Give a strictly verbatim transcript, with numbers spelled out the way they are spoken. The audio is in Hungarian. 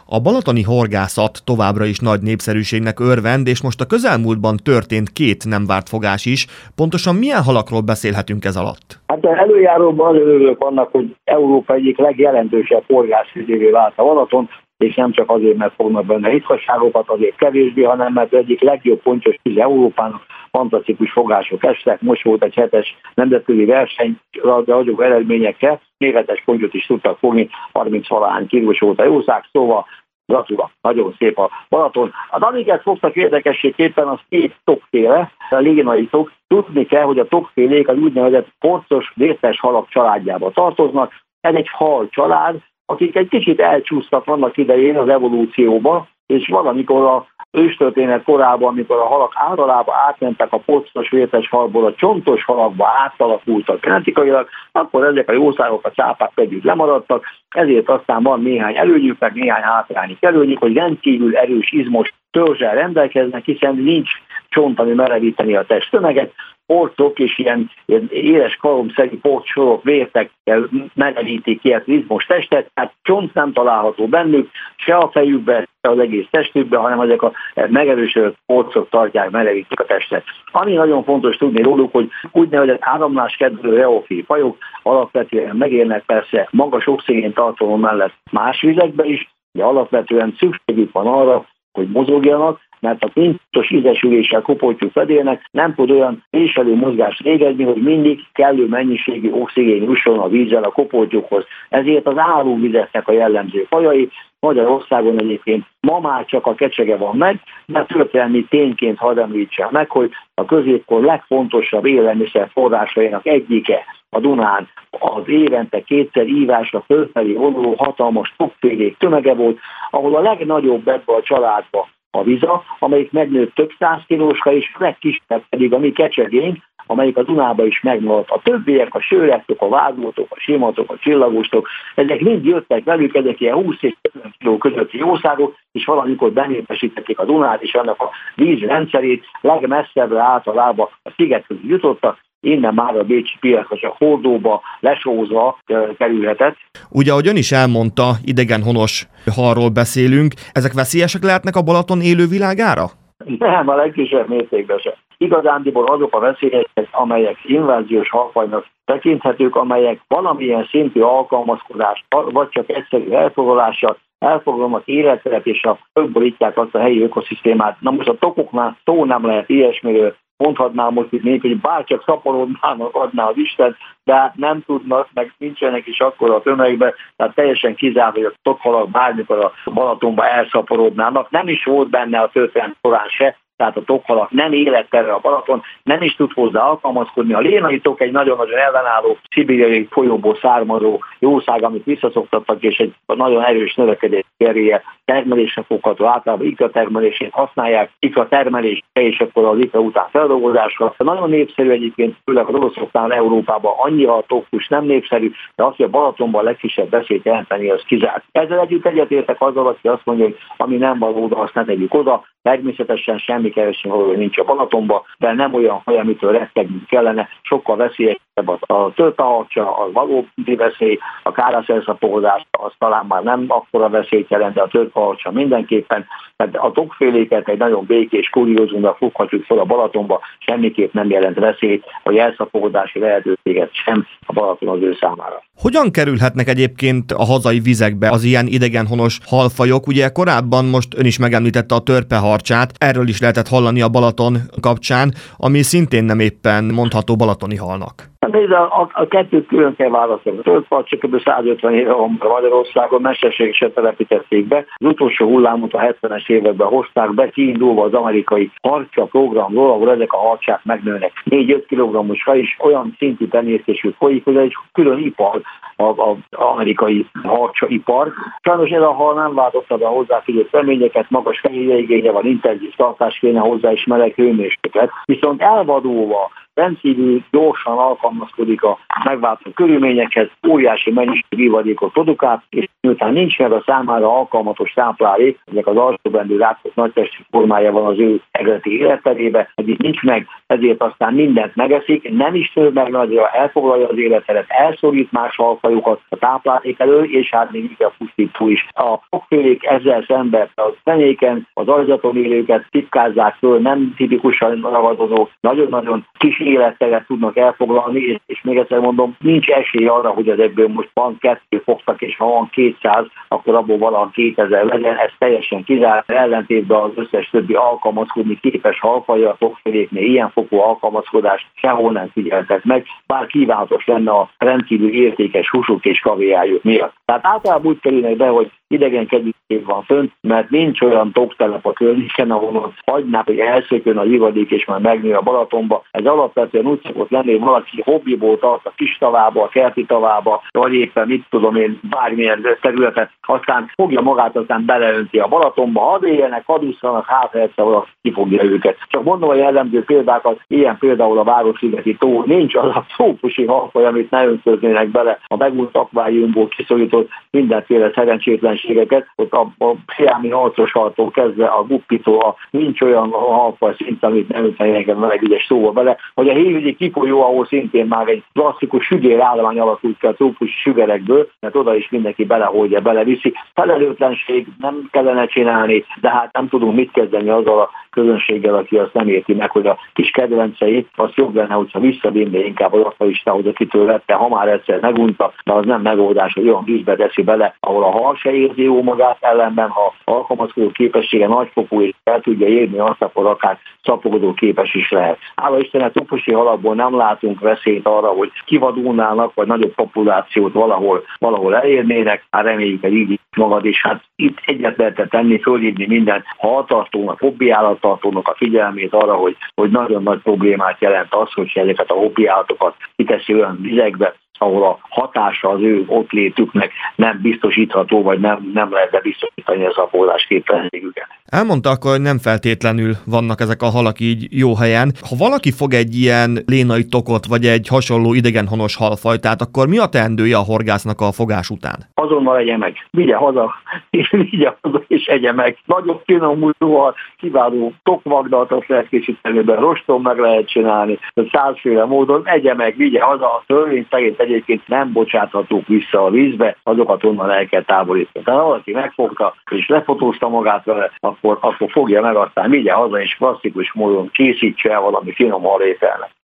A balatoni horgászat továbbra is nagy népszerűségnek örvend, és most a közelmúltban történt két nem várt fogás is. Pontosan milyen halakról beszélhetünk ez alatt? Hát előjáróban az örülök annak, hogy Európa egyik legjelentősebb horgászvizévé vált a Balaton, és nem csak azért, mert fognak benne ritkaságokat, azért kevésbé, hanem mert az egyik legjobb pontyos víz Európának, fantasztikus fogások estek. Most volt egy hetes nemzetközi verseny, de azok eredményekkel méretes pontyot is tudtak fogni, harminc-valahány kilós volt a jószág, szóval gratula, nagyon szép a Balaton. Az amiket fogtak érdekességképpen, az két tokféle, a lénai tok. Tudni kell, hogy a tokfélék az úgynevezett porcos, vészes halak családjába tartoznak. Ez egy hal család, akik egy kicsit elcsúsztak annak idején az evolúcióba, és valamikor a őstörténet korában, amikor a halak általában átmentek a porcos vészes halból a csontos halakba, átalakultak genetikailag, akkor ezek a jószágok, a cápák együtt lemaradtak, ezért aztán van néhány előnyük, meg néhány hátrányuk előnyük, hogy rendkívül erős izmos törzsel rendelkeznek, hiszen nincs csont, ami merevíteni a testtömeget, porcok és ilyen, ilyen éles kalomszerű porcsorok, vértek merevítik ki az izmos testet, tehát csont nem található bennük, se a fejükben, se az egész testükben, hanem ezek a megerősödött porcok tartják, merevítik a testet. Ami nagyon fontos tudni róluk, hogy úgynevezett áramláskedvelő reofil fajok alapvetően megélnek persze magas oxigén tartalom mellett más vizekben is, de alapvetően szükségük van arra, hogy mozogjanak, mert a pintos ízesüléssel kopoltyú fedélnek nem tud olyan préselő mozgást végezni, hogy mindig kellő mennyiségű oxigén jusson a vízzel a kopoltyúkhoz. Ezért az áruvizeknek a jellemző fajai. Magyarországon egyébként ma már csak a kecsege van meg, de történelmi tényként hadd említsem meg, hogy a középkor legfontosabb élelmiszer forrásainak egyike a Dunán az évente kétszer ívásra fölfelé vonuló hatalmas tokfélék tömege volt, ahol a legnagyobb ebbe a családba a viza, amelyik megnőtt több száz kilósra, és legkisebb pedig a mi kecsegénk, amelyik a Dunába is megmaradt. A többiek, a sőrektok, a vágótok, a simatok, a csillagostok, ezek mind jöttek velük, ezek ilyen húsz és ötven kiló közötti jószágok, és valamikor benépesítették a Dunát, és annak a vízrendszerét legmesszebbre általában a szigethez jutottak, innen már a bécsi piacra csak hordóba, lesózva kerülhetett. Ugye, ahogy ön is elmondta, idegenhonos halról beszélünk, ezek veszélyesek lehetnek a Balaton élővilágára? Nem, a legkisebb mértékben sem. Igazándiból azok a veszélyek, amelyek inváziós halfajnak tekinthetők, amelyek valamilyen szintű alkalmazkodást, vagy csak egyszerű elfoglalással elfoglalnak életet, és a fölborítják azt a helyi ökoszisztémát. Na most a tokoknál szó nem lehet ilyesmiről. Mondhatnám most itt még, hogy bárcsak szaporodnának, adná az Isten, de hát nem tudnak, meg nincsenek is akkora a tömegben, tehát teljesen kizárt, hogy a tokhalak bármikor a Balatonba elszaporodnának. Nem is volt benne a történet során se, tehát a tokhalak nem élet erre a Balaton, nem is tud hozzá alkalmazkodni. A lénai tok egy nagyon-nagyon ellenálló szibériai folyóból származó jószág, amit visszaszoktattak, és egy nagyon erős növekedés eréje termelésre fogható, általában ikra termelését használják, ikra termelésre és akkor az ikra után feldolgozásra. Nagyon népszerű egyébként, főleg az oroszoknál Európában annyira a tokhús nem népszerű, de az, hogy a Balatonban a legkisebb veszélyt jelenteni, az kizárt. Ezzel együtt egyetértek azzal, aki azt mondja, hogy ami nem való oda, azt ne tegyük oda. Természetesen semmi keresni való nincs a Balatonban, de nem olyan faj, amitől rettegnünk kellene, sokkal veszélyesebb a tölteharcsa, a valódi veszély, a kárászelszapolódás, az talán már nem akkora veszélyt jelent, de a tölteharcsa mindenképpen. Tehát a tokféléket egy nagyon békés kuriózumra foghatjuk fel a Balatonba, semmiképp nem jelent veszélyt, vagy elszapolódási lehetőséget sem a Balaton az ő számára. Hogyan kerülhetnek egyébként a hazai vizekbe az ilyen idegenhonos halfajok? Ugye korábban most ön is megemlítette a törpeharcsát, erről is lehetett hallani a Balaton kapcsán, ami szintén nem éppen mondható balatoni halnak. Nézd, a, a, a kettőt külön kell választani. A törpeharcsa kb. százötven éve van Magyarországon, mesterségesen telepítették be. Az utolsó hullámot a hetvenes években hozták be, kiindulva az amerikai harcsa programról, ahol ezek a harcsák megnőnek négy-öt kilogrammosra is, olyan szintű tenyésztésük folyik, hogy egy külön ipar, az amerikai harcsaipar. Sajnos ez a hal nem váltotta be a hozzáfűzött reményeket, magas fehérjeigénye van, intenzív tartás kéne hozzá is, meleg hőmérséklet. Viszont elvadulva rendkívül gyorsan alkalmazkodik a megváltozó körülményekhez, óriási mennyiségű ivadékot produkál, és miután nincs meg a számára alkalmatos táplálék, ezek az alsóbrendű rákos nagytestű formája van az ő eredeti életterébe, eddig nincs meg, ezért aztán mindent megeszik, nem is tör meg nagyra, elfoglalja az életteret, elszorít más halfajokat a táplálék elől, és hát még inkább pusztító is. A fogfélék ezzel szemben a fenéken, az agyzaton élőket tipkázzák föl, nem tipikusan ragadozók, nagyon-nagyon kis életteret tudnak elfoglalni, és, és még egyszer mondom, nincs esély arra, hogy az ebből most van kettő fogtak, és ha van kétszáz, akkor abból valahogy kétezer legyen, ez teljesen kizárt, ellentétben az összes többi alkalmazkodni képes halfajja a fogféléknél ilyen fokú alkalmazkodást sehol nem figyeltek meg, bár kívánatos lenne a rendkívül értékes húsuk és kaviárjuk miatt. Tehát általában úgy kerülnek be, hogy idegenkedőség van fönt, mert nincs olyan toktelep a környéken, ahol hagynák, hogy elszökjön a ivadék és már megnő a Balatonba. Ez alapvetően úgy szokott lenni, hogy valaki hobbiból tart a kis tavába, a kerti tavába, vagy éppen mit tudom én, bármilyen területet, aztán fogja magát, aztán beleönti a Balatonba, hadd éljenek, hadd ússzanak, hát egyszer valaki kifogja őket. Csak mondom a jellemző példákat, ilyen például a Városligeti tó, nincs az a trópusi halfaj, amit ne öntöznének bele a megújult akváriumból kiszorított mindenféle szerencsétlenségeket, ott a, a Sziámi harcos haltól kezdve a guppitól, a, nincs olyan halfaj szint, amit ne öntöznének meleg ügyes szóval bele, hogy a Hévízi kifolyó, ahol szintén már egy klasszikus sügér állomány alakult ki a trópusi sügerekből, mert oda is mindenki belehordja, beleviszi. Felelőtlenség nem kellene csinálni, de hát nem tudunk mit kezdeni azzal a közönséggel, aki azt nem érti meg, hogy a kis kedvenceit, az jobb lenne, hogyha visszavinné inkább az akvaristához, akitől vette, ha már egyszer megunta, de az nem megoldás, hogy olyan vízbe teszi bele, ahol a hal se érzi jó magát, ellenben, ha alkalmazkodó képessége nagyfokú és el tudja érni azt, akkor akár szaporodó képes is lehet. Hála Istennek, trópusi halakból nem látunk veszélyt arra, hogy kivadulnának, vagy nagyobb populációt valahol, valahol elérnének, hát reméljük, hogy így magad is. Hát itt egyet lehetett tenni, fölhívni minden haltartónak, hobbiállattartónak a figyelmét arra, hogy, hogy nagyon nagy problémát jelent az, hogy ezeket a hobbiállatokat kiteszi olyan vizekbe, ahol a hatása az ő ott létüknek nem biztosítható, vagy nem, nem lehet biztosítani a szaporodás képességüket. Elmondta akkor, hogy nem feltétlenül vannak ezek a halak így jó helyen. Ha valaki fog egy ilyen lénai tokot, vagy egy hasonló idegenhonos halfajtát, akkor mi a teendője a horgásznak a fogás után? Azonnal egye meg. Vigye haza, és vigye haza, és egye meg. Nagyobb finomultúval kiváló tokmagdatot lehet készíteni, roston meg lehet csinálni, százféle módon egye meg, vigye haza, a törvény szerint egyébként nem bocsáthatók vissza a vízbe, azokat onnan el kell távolítani. Tehát ha valaki megfogta és lefotózta magát vele, akkor, akkor fogja meg, aztán vigye haza és klasszikus módon készítse el valami finom halételnek.